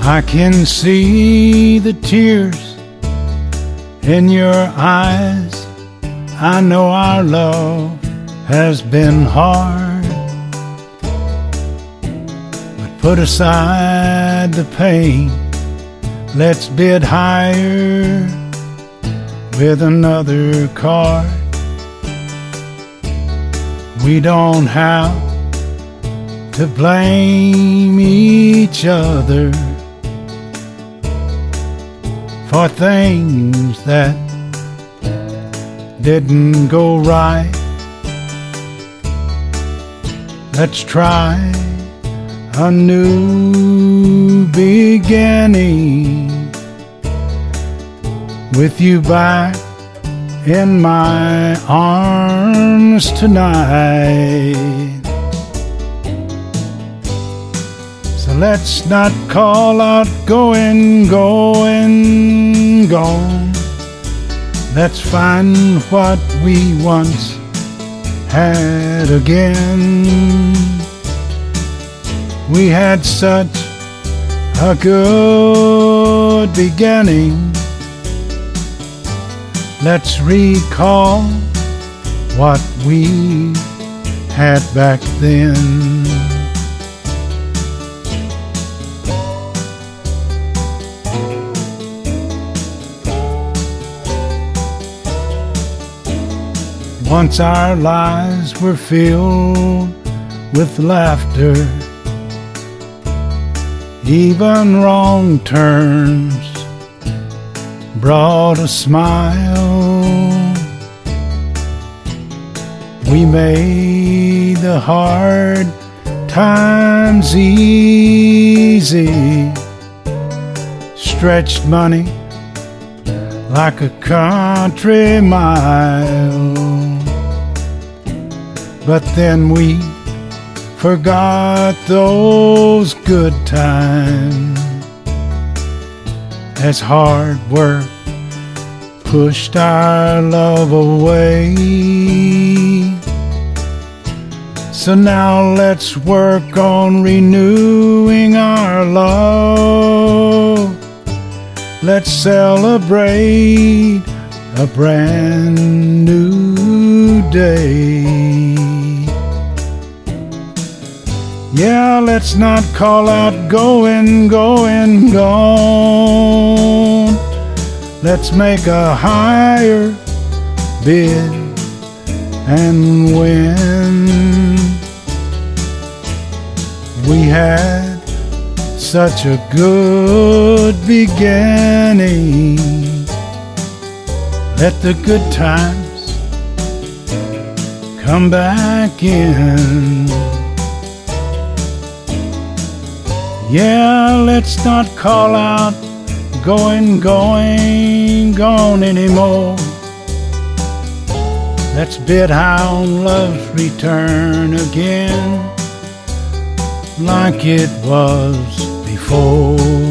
I can see the tears in your eyes. I know our love has been hard, but put aside the pain. Let's bid higher with another card. We don't have to blame each other for things that didn't go right. Let's try a new beginning with you back in my arms tonight. So let's not call out going, going, gone. Let's find what we once had again. We had such a good beginning. Let's recall what we had back then. Once our lives were filled with laughter, even wrong turns brought a smile. We made the hard times easy, stretched money like a country mile. But then we forgot those good times as hard work pushed our love away. So now let's work on renewing our love. Let's celebrate a brand new day. Yeah, let's not call out going, going, gone. Let's make a higher bid and win. We had such a good beginning. Let the good times come back in. Yeah, let's not call out going, going, gone anymore. Let's bid high on love's return again, like it was before.